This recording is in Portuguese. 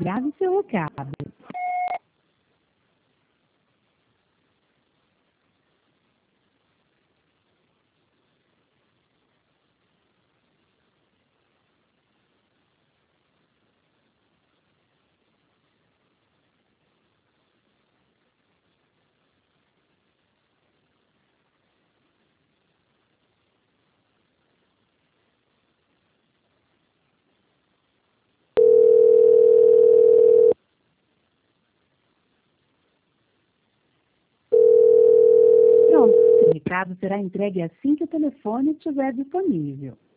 grave seu recado. Pronto, seu recado será entregue assim que o telefone estiver disponível.